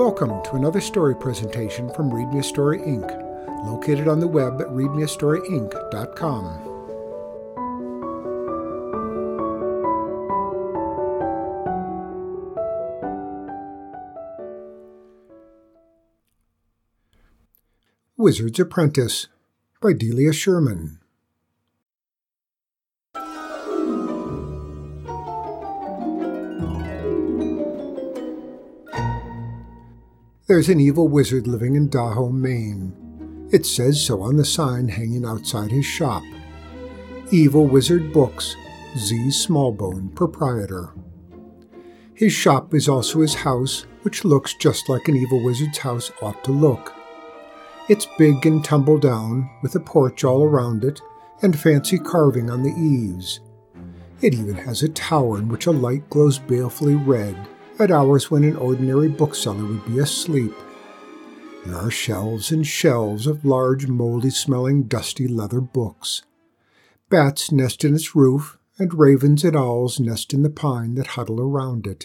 Welcome to another story presentation from Read Me a Story Inc., located on the web at readmeastoryinc.com. Wizard's Apprentice by Delia Sherman. There's an evil wizard living in Daho, Maine. It says so on the sign hanging outside his shop. Evil Wizard Books, Z. Smallbone, proprietor. His shop is also his house, which looks just like an evil wizard's house ought to look. It's big and tumble down, with a porch all around it, and fancy carving on the eaves. It even has a tower in which a light glows balefully red, at hours when an ordinary bookseller would be asleep. There are shelves and shelves of large, moldy-smelling, dusty leather books. Bats nest in its roof, and ravens and owls nest in the pine that huddle around it.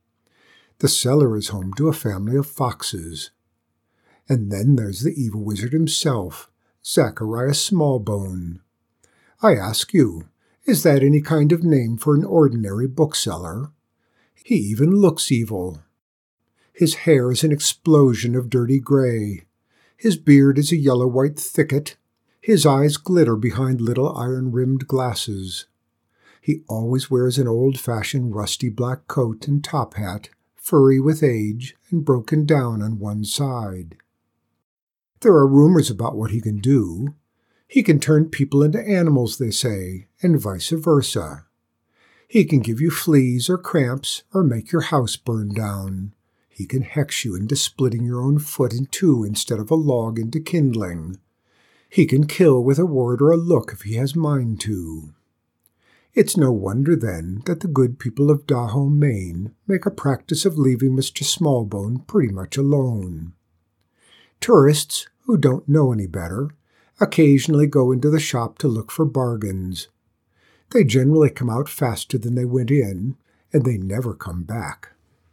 The cellar is home to a family of foxes. And then there's the evil wizard himself, Zachariah Smallbone. I ask you, is that any kind of name for an ordinary bookseller? He even looks evil. His hair is an explosion of dirty gray. His beard is a yellow-white thicket. His eyes glitter behind little iron-rimmed glasses. He always wears an old-fashioned rusty black coat and top hat, furry with age and broken down on one side. There are rumors about what he can do. He can turn people into animals, they say, and vice versa. He can give you fleas or cramps or make your house burn down. He can hex you into splitting your own foot in two instead of a log into kindling. He can kill with a word or a look if he has mind to. It's no wonder, then, that the good people of Daho, Maine, make a practice of leaving Mr. Smallbone pretty much alone. Tourists, who don't know any better, occasionally go into the shop to look for bargains. They generally come out faster than they went in, and they never come back.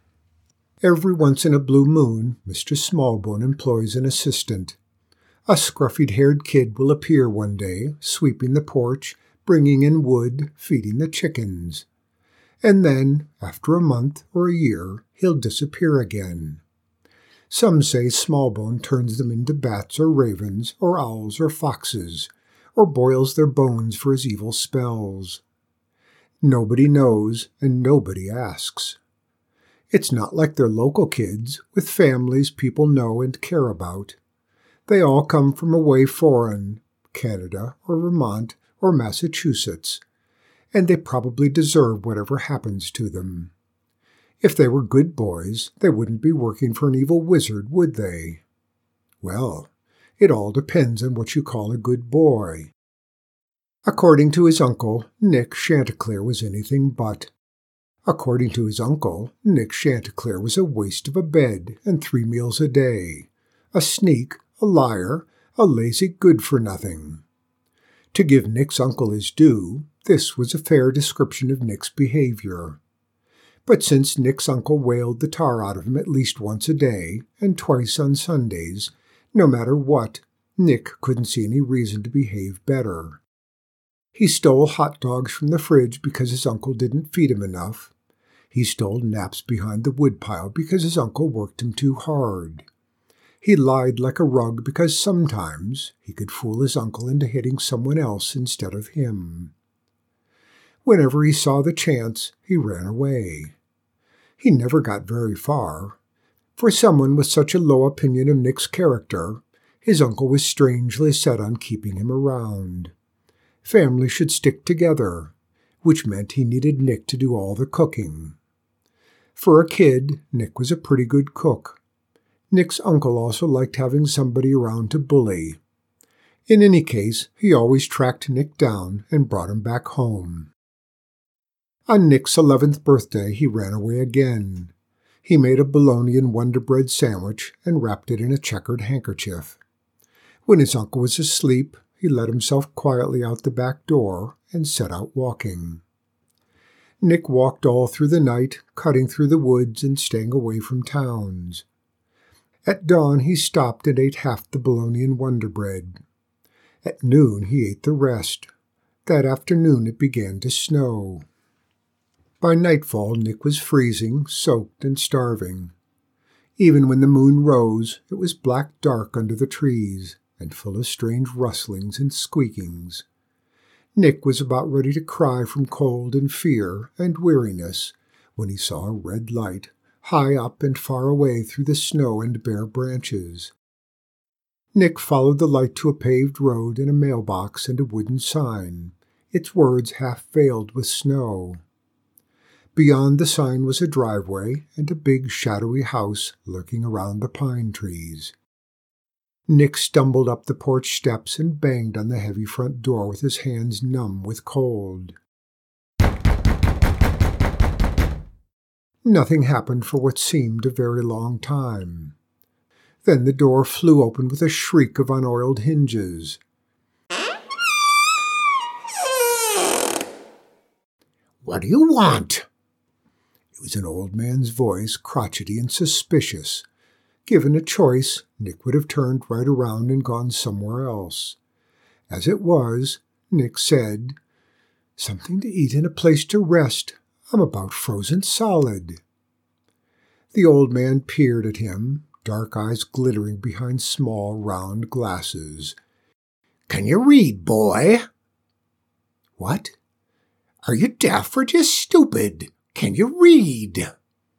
Every once in a blue moon, Mr. Smallbone employs an assistant. A scruffy-haired kid will appear one day, sweeping the porch, bringing in wood, feeding the chickens. And then, after a month or a year, he'll disappear again. Some say Smallbone turns them into bats or ravens or owls or foxes, or boils their bones for his evil spells. Nobody knows, and nobody asks. It's not like they're local kids, with families people know and care about. They all come from away foreign, Canada or Vermont or Massachusetts, and they probably deserve whatever happens to them. If they were good boys, they wouldn't be working for an evil wizard, would they? Well, it all depends on what you call a good boy. According to his uncle, Nick Chanticleer was anything but. According to his uncle, Nick Chanticleer was a waste of a bed and 3 meals a day, a sneak, a liar, a lazy good-for-nothing. To give Nick's uncle his due, this was a fair description of Nick's behavior. But since Nick's uncle whaled the tar out of him at least once a day and twice on Sundays, no matter what, Nick couldn't see any reason to behave better. He stole hot dogs from the fridge because his uncle didn't feed him enough. He stole naps behind the woodpile because his uncle worked him too hard. He lied like a rug because sometimes he could fool his uncle into hitting someone else instead of him. Whenever he saw the chance, he ran away. He never got very far. For someone with such a low opinion of Nick's character, his uncle was strangely set on keeping him around. Family should stick together, which meant he needed Nick to do all the cooking. For a kid, Nick was a pretty good cook. Nick's uncle also liked having somebody around to bully. In any case, he always tracked Nick down and brought him back home. On Nick's 11th birthday, he ran away again. He made a bologna and Wonder Bread sandwich and wrapped it in a checkered handkerchief. When his uncle was asleep, he let himself quietly out the back door and set out walking. Nick walked all through the night, cutting through the woods and staying away from towns. At dawn he stopped and ate half the bologna and Wonder Bread. At noon he ate the rest. That afternoon it began to snow. By nightfall Nick was freezing, soaked, and starving. Even when the moon rose, it was black dark under the trees, and full of strange rustlings and squeakings. Nick was about ready to cry from cold and fear and weariness when he saw a red light, high up and far away through the snow and bare branches. Nick followed the light to a paved road and a mailbox and a wooden sign, its words half veiled with snow. Beyond the sign was a driveway and a big shadowy house lurking around the pine trees. Nick stumbled up the porch steps and banged on the heavy front door with his hands numb with cold. Nothing happened for what seemed a very long time. Then the door flew open with a shriek of unoiled hinges. "What do you want?" It was an old man's voice, crotchety and suspicious. Given a choice, Nick would have turned right around and gone somewhere else. As it was, Nick said, "Something to eat and a place to rest. I'm about frozen solid." The old man peered at him, dark eyes glittering behind small, round glasses. "Can you read, boy?" "What? Are you deaf or just stupid? Can you read?"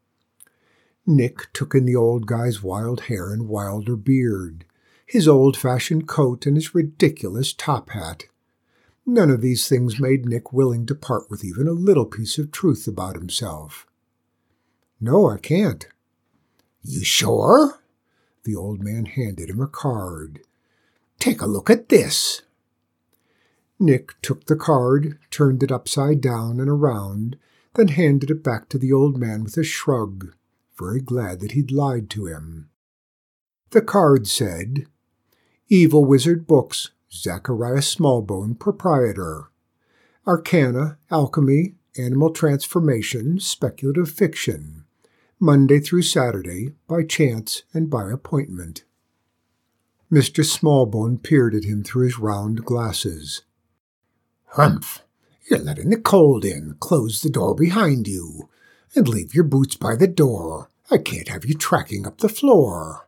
Nick took in the old guy's wild hair and wilder beard, his old-fashioned coat and his ridiculous top hat. None of these things made Nick willing to part with even a little piece of truth about himself. "No, I can't." "You sure?" The old man handed him a card. "Take a look at this." Nick took the card, turned it upside down and around, then handed it back to the old man with a shrug, very glad that he'd lied to him. The card said, "Evil Wizard Books, Zachariah Smallbone, Proprietor. Arcana, Alchemy, Animal Transformation, Speculative Fiction. Monday through Saturday, by chance and by appointment." Mr. Smallbone peered at him through his round glasses. "Humph! You're letting the cold in. Close the door behind you. And leave your boots by the door. I can't have you tracking up the floor."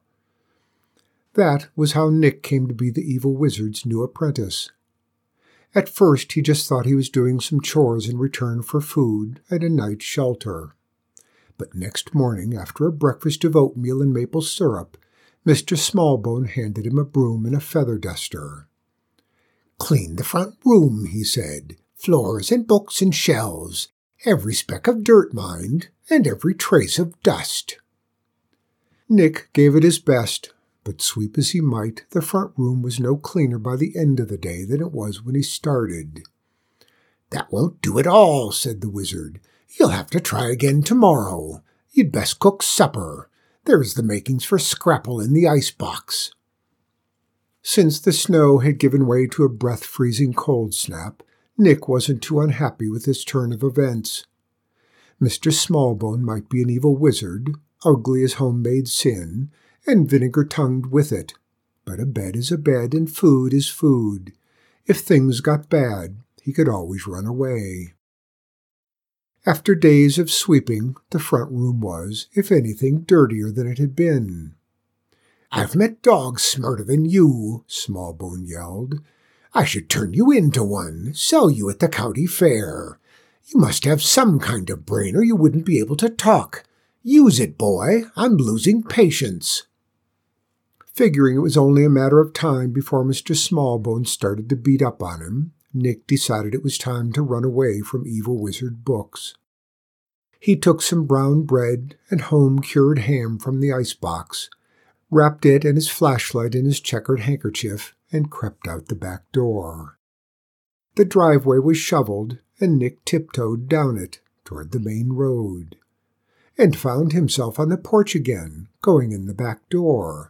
That was how Nick came to be the evil wizard's new apprentice. At first he just thought he was doing some chores in return for food and a night's shelter. But next morning, after a breakfast of oatmeal and maple syrup, Mr. Smallbone handed him a broom and a feather duster. "Clean the front room," he said. "Floors and books and shelves. Every speck of dirt, mind, and every trace of dust." Nick gave it his best, but sweep as he might, the front room was no cleaner by the end of the day than it was when he started. "That won't do at all," said the wizard. "You'll have to try again tomorrow. You'd best cook supper. There's the makings for scrapple in the icebox." Since the snow had given way to a breath-freezing cold snap, Nick wasn't too unhappy with this turn of events. Mr. Smallbone might be an evil wizard, ugly as homemade sin, and vinegar-tongued with it, but a bed is a bed and food is food. If things got bad, he could always run away. After days of sweeping, the front room was, if anything, dirtier than it had been. "I've met dogs smarter than you," Smallbone yelled. "I should turn you into one, sell you at the county fair. You must have some kind of brain or you wouldn't be able to talk. Use it, boy. I'm losing patience." Figuring it was only a matter of time before Mr. Smallbone started to beat up on him, Nick decided it was time to run away from Evil Wizard Books. He took some brown bread and home-cured ham from the icebox, wrapped it and his flashlight in his checkered handkerchief, and crept out the back door. The driveway was shoveled, and Nick tiptoed down it toward the main road, and found himself on the porch again, going in the back door.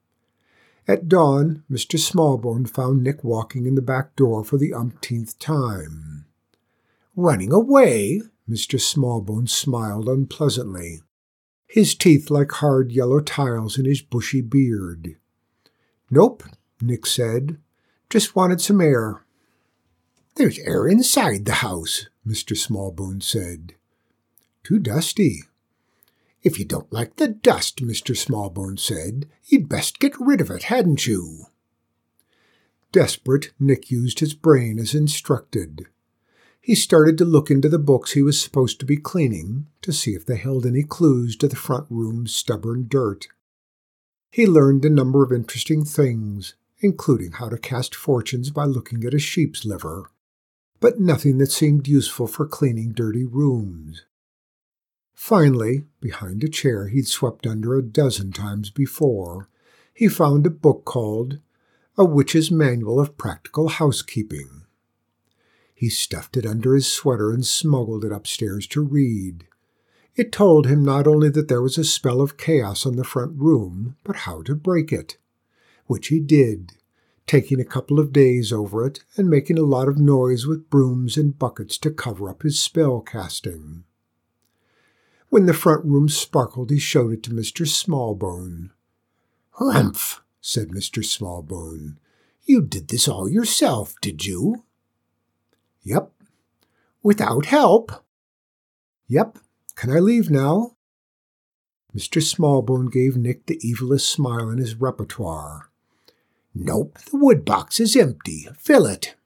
At dawn, Mr. Smallbone found Nick walking in the back door for the umpteenth time. "Running away?" Mr. Smallbone smiled unpleasantly. his teeth like hard yellow tiles in his bushy beard. "Nope," Nick said. "Just wanted some air." "There's air inside the house," Mr. Smallbone said. "Too dusty." "If you don't like the dust," Mr. Smallbone said, "you'd best get rid of it, hadn't you?" Desperate, Nick used his brain as instructed. He started to look into the books he was supposed to be cleaning to see if they held any clues to the front room's stubborn dirt. He learned a number of interesting things, including how to cast fortunes by looking at a sheep's liver, but nothing that seemed useful for cleaning dirty rooms. Finally, behind a chair he'd swept under a dozen times before, he found a book called A Witch's Manual of Practical Housekeeping. He stuffed it under his sweater and smuggled it upstairs to read. It told him not only that there was a spell of chaos on the front room, but how to break it, which he did, taking a couple of days over it and making a lot of noise with brooms and buckets to cover up his spell casting. When the front room sparkled, he showed it to Mr. Smallbone. "Humph," said Mr. Smallbone. "You did this all yourself, did you?" "Yep." "Without help?" "Yep. Can I leave now?" Mr. Smallbone gave Nick the evilest smile in his repertoire. "Nope, the wood box is empty. Fill it."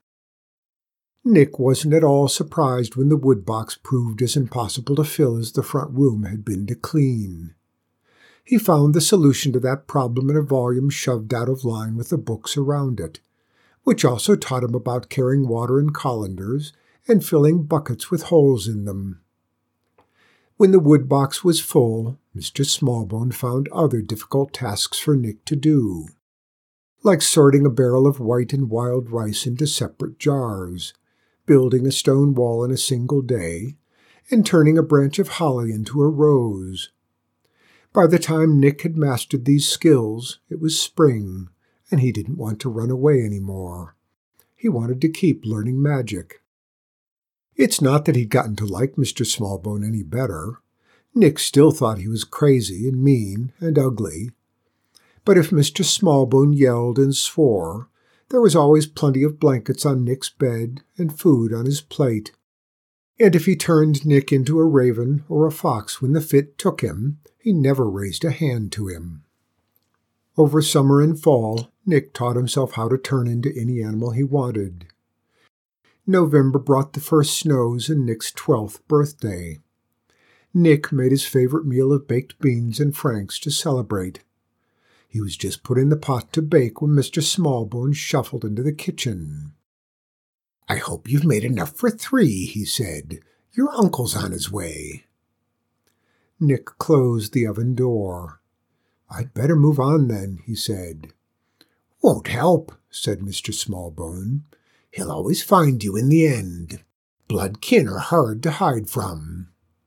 Nick wasn't at all surprised when the wood box proved as impossible to fill as the front room had been to clean. He found the solution to that problem in a volume shoved out of line with the books around it, which also taught him about carrying water in colanders and filling buckets with holes in them. When the wood box was full, Mr. Smallbone found other difficult tasks for Nick to do, like sorting a barrel of white and wild rice into separate jars, building a stone wall in a single day, and turning a branch of holly into a rose. By the time Nick had mastered these skills, it was spring, and he didn't want to run away any more. He wanted to keep learning magic. It's not that he'd gotten to like Mr. Smallbone any better. Nick still thought he was crazy and mean and ugly. But if Mr. Smallbone yelled and swore, there was always plenty of blankets on Nick's bed and food on his plate. And if he turned Nick into a raven or a fox when the fit took him, he never raised a hand to him. Over summer and fall, Nick taught himself how to turn into any animal he wanted. November brought the first snows and Nick's 12th birthday. Nick made his favorite meal of baked beans and franks to celebrate. He was just putting the pot to bake when Mr. Smallbone shuffled into the kitchen. "I hope you've made enough for 3, he said. "Your uncle's on his way." Nick closed the oven door. "I'd better move on then," he said. "Won't help," said Mr. Smallbone. "He'll always find you in the end. Blood kin are hard to hide from."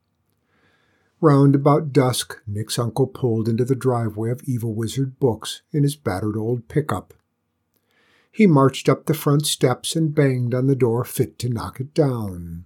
Round about dusk, Nick's uncle pulled into the driveway of Evil Wizard Books in his battered old pickup. He marched up the front steps and banged on the door fit to knock it down.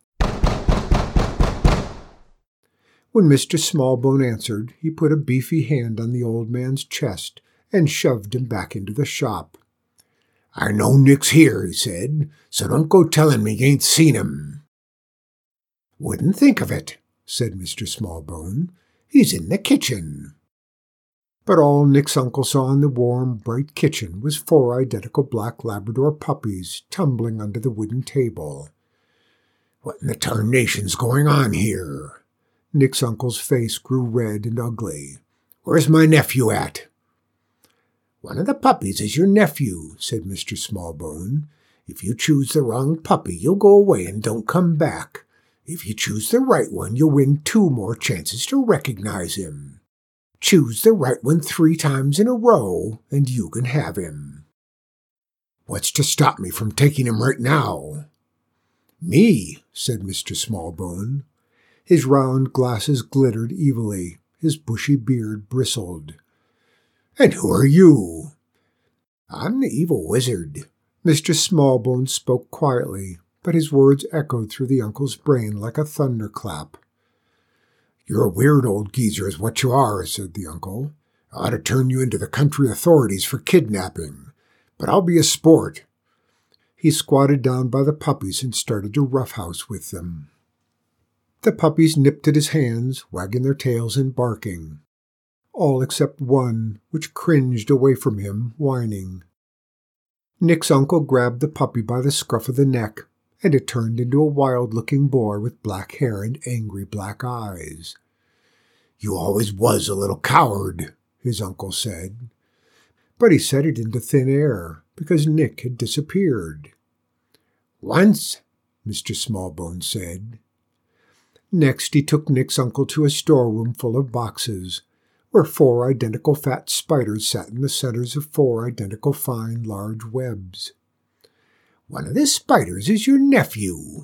When Mr. Smallbone answered, he put a beefy hand on the old man's chest and shoved him back into the shop. "I know Nick's here," he said, "so don't go telling me you ain't seen him." "Wouldn't think of it," said Mr. Smallbone. "He's in the kitchen." But all Nick's uncle saw in the warm, bright kitchen was 4 identical black Labrador puppies tumbling under the wooden table. "What in the tarnation's going on here?" Nick's uncle's face grew red and ugly. "Where's my nephew at?" "One of the puppies is your nephew," said Mr. Smallbone. "If you choose the wrong puppy, you'll go away and don't come back. If you choose the right one, you'll win 2 more chances to recognize him. Choose the right one 3 times in a row, and you can have him." "What's to stop me from taking him right now?" "Me," said Mr. Smallbone. His round glasses glittered evilly. His bushy beard bristled. "And who are you?" "I'm the Evil Wizard." Mr. Smallbone spoke quietly, but his words echoed through the uncle's brain like a thunderclap. "You're a weird old geezer is what you are," said the uncle. "I ought to turn you into the country authorities for kidnapping, but I'll be a sport." He squatted down by the puppies and started to roughhouse with them. The puppies nipped at his hands, wagging their tails and barking. All except one, which cringed away from him, whining. Nick's uncle grabbed the puppy by the scruff of the neck, and it turned into a wild-looking boy with black hair and angry black eyes. "You always was a little coward," his uncle said. But he said it into thin air, because Nick had disappeared. "Once," Mr. Smallbones said. Next he took Nick's uncle to a storeroom full of boxes, where 4 identical fat spiders sat in the centers of 4 identical fine large webs. "One of the spiders is your nephew."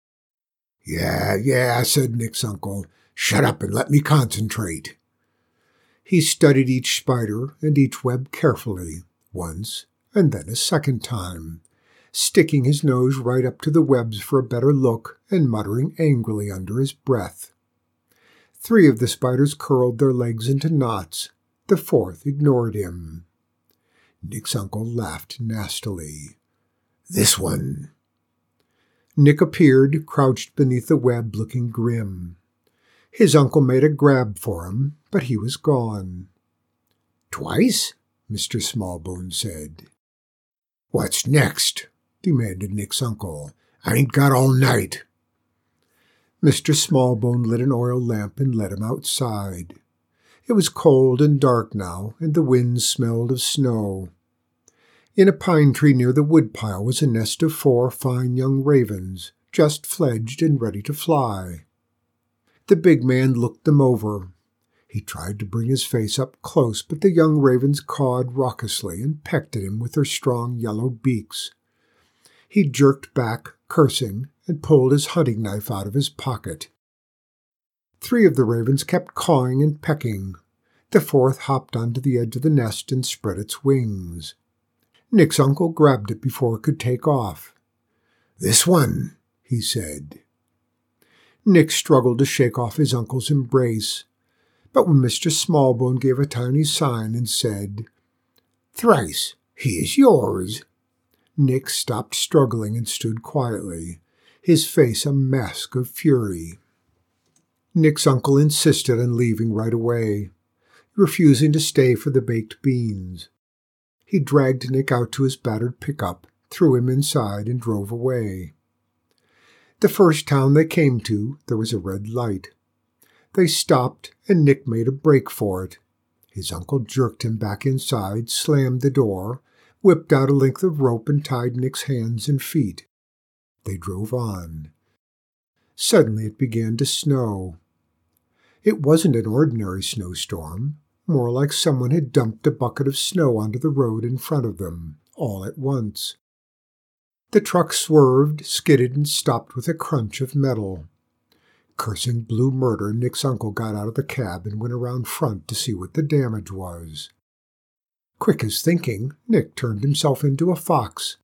Yeah, said Nick's uncle. "Shut up and let me concentrate." He studied each spider and each web carefully, once and then a second time, sticking his nose right up to the webs for a better look and muttering angrily under his breath. 3 of the spiders curled their legs into knots. The 4th ignored him. Nick's uncle laughed nastily. "This one." Nick appeared, crouched beneath the web, looking grim. His uncle made a grab for him, but he was gone. "Twice?" Mr. Smallbones said. "What's next?" demanded Nick's uncle. "I ain't got all night." Mr. Smallbone lit an oil lamp and led him outside. It was cold and dark now, and the wind smelled of snow. In a pine tree near the woodpile was a nest of 4 fine young ravens, just fledged and ready to fly. The big man looked them over. He tried to bring his face up close, but the young ravens cawed raucously and pecked at him with their strong yellow beaks. He jerked back, cursing, and pulled his hunting knife out of his pocket. 3 of the ravens kept cawing and pecking. The 4th hopped onto the edge of the nest and spread its wings. Nick's uncle grabbed it before it could take off. "This one," he said. Nick struggled to shake off his uncle's embrace, but when Mr. Smallbone gave a tiny sign and said, "Thrice, he is yours," Nick stopped struggling and stood quietly, his face a mask of fury. Nick's uncle insisted on leaving right away, refusing to stay for the baked beans. He dragged Nick out to his battered pickup, threw him inside, and drove away. The first town they came to, there was a red light. They stopped, and Nick made a break for it. His uncle jerked him back inside, slammed the door, whipped out a length of rope and tied Nick's hands and feet. They drove on. Suddenly it began to snow. It wasn't an ordinary snowstorm, more like someone had dumped a bucket of snow onto the road in front of them, all at once. The truck swerved, skidded, and stopped with a crunch of metal. Cursing blue murder, Nick's uncle got out of the cab and went around front to see what the damage was. Quick as thinking, Nick turned himself into a fox.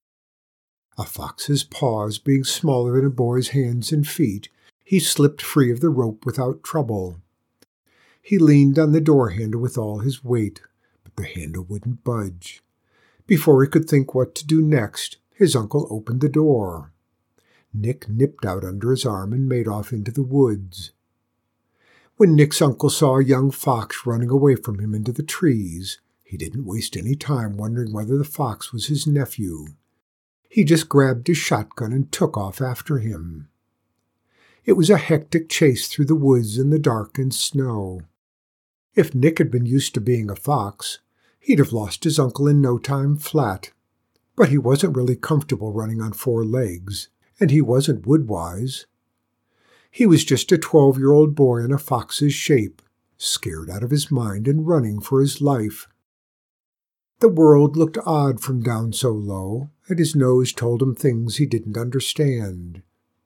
A fox's paws being smaller than a boy's hands and feet, he slipped free of the rope without trouble. He leaned on the door handle with all his weight, but the handle wouldn't budge. Before he could think what to do next, his uncle opened the door. Nick nipped out under his arm and made off into the woods. When Nick's uncle saw a young fox running away from him into the trees, he didn't waste any time wondering whether the fox was his nephew. He just grabbed his shotgun and took off after him. It was a hectic chase through the woods in the dark and snow. If Nick had been used to being a fox, he'd have lost his uncle in no time flat. But he wasn't really comfortable running on 4 legs, and he wasn't woodwise. He was just a 12-year-old boy in a fox's shape, scared out of his mind and running for his life. The world looked odd from down so low, and his nose told him things he didn't understand.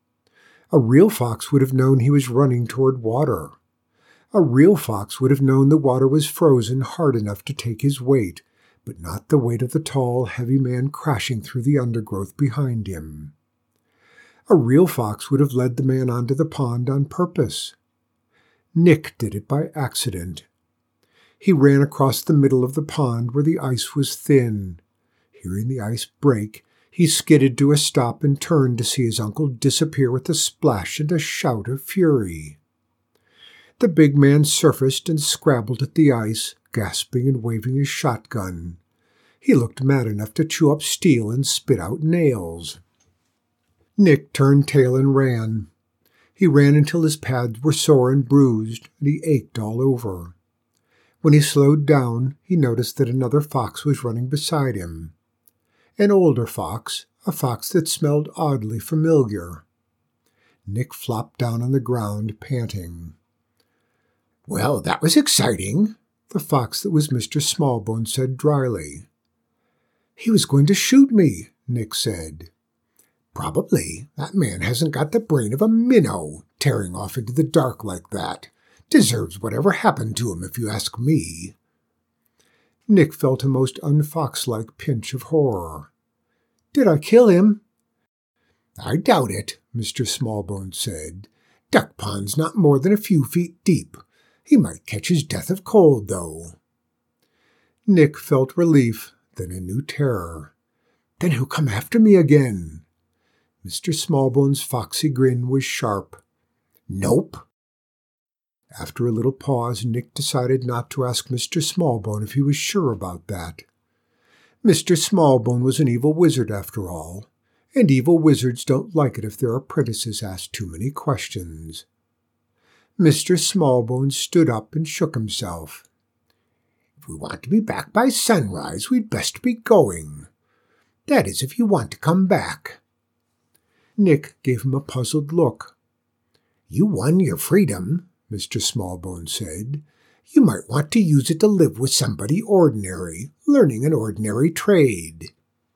A real fox would have known he was running toward water. A real fox would have known the water was frozen hard enough to take his weight, but not the weight of the tall, heavy man crashing through the undergrowth behind him. A real fox would have led the man onto the pond on purpose. Nick did it by accident. He ran across the middle of the pond where the ice was thin. Hearing the ice break, he skidded to a stop and turned to see his uncle disappear with a splash and a shout of fury. The big man surfaced and scrabbled at the ice, gasping and waving his shotgun. He looked mad enough to chew up steel and spit out nails. Nick turned tail and ran. He ran until his pads were sore and bruised, and he ached all over. When he slowed down, he noticed that another fox was running beside him. An older fox, a fox that smelled oddly familiar. Nick flopped down on the ground, panting. "Well, that was exciting," the fox that was Mr. Smallbone said dryly. "He was going to shoot me," Nick said. "Probably. That man hasn't got the brain of a minnow, tearing off into the dark like that. Deserves whatever happened to him, if you ask me." Nick felt a most unfox-like pinch of horror. "Did I kill him?" "I doubt it," Mr. Smallbone said. "Duck Pond's not more than a few feet deep. He might catch his death of cold, though." Nick felt relief, then a new terror. "Then he'll come after me again." Mr. Smallbone's foxy grin was sharp. "Nope." After a little pause, Nick decided not to ask Mr. Smallbone if he was sure about that. Mr. Smallbone was an evil wizard, after all, and evil wizards don't like it if their apprentices ask too many questions. Mr. Smallbone stood up and shook himself. "If we want to be back by sunrise, we'd best be going. That is, if you want to come back." Nick gave him a puzzled look. "You won your freedom," Mr. Smallbone said. "You might want to use it to live with somebody ordinary, learning an ordinary trade."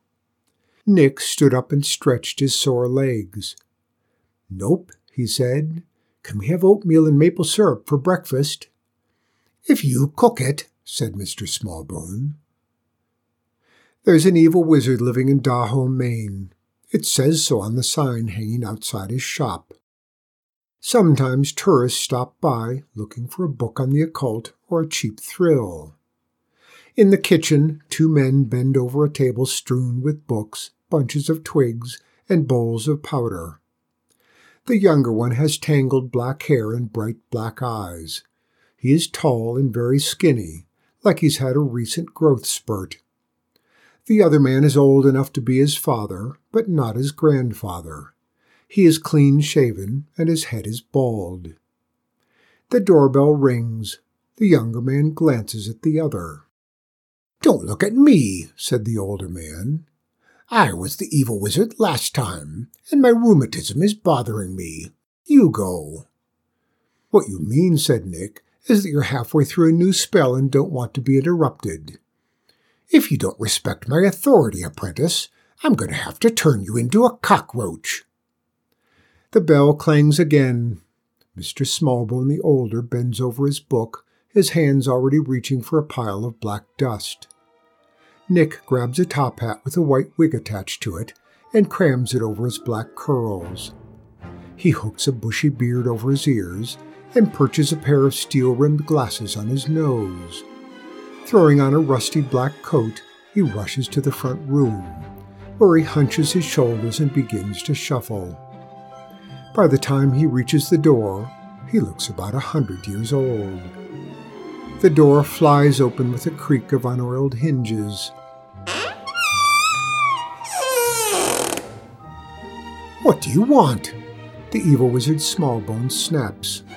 Nick stood up and stretched his sore legs. "Nope," he said. "Can we have oatmeal and maple syrup for breakfast?" "If you cook it," said Mr. Smallbone. There's an evil wizard living in Dahome, Maine. It says so on the sign hanging outside his shop. Sometimes tourists stop by, looking for a book on the occult or a cheap thrill. In the kitchen, two men bend over a table strewn with books, bunches of twigs, and bowls of powder. The younger one has tangled black hair and bright black eyes. He is tall and very skinny, like he's had a recent growth spurt. The other man is old enough to be his father, but not his grandfather. He is clean-shaven, and his head is bald. The doorbell rings. The younger man glances at the other. "Don't look at me," said the older man. "I was the evil wizard last time, and my rheumatism is bothering me. You go." "What you mean," said Nick, "is that you're halfway through a new spell and don't want to be interrupted." "If you don't respect my authority, apprentice, I'm going to have to turn you into a cockroach." The bell clangs again. Mr. Smallbone the older bends over his book, his hands already reaching for a pile of black dust. Nick grabs a top hat with a white wig attached to it and crams it over his black curls. He hooks a bushy beard over his ears and perches a pair of steel-rimmed glasses on his nose. Throwing on a rusty black coat, he rushes to the front room, where he hunches his shoulders and begins to shuffle. By the time he reaches the door, he looks about 100 years old. The door flies open with a creak of unoiled hinges. "What do you want?" the evil wizard Smallbone snaps.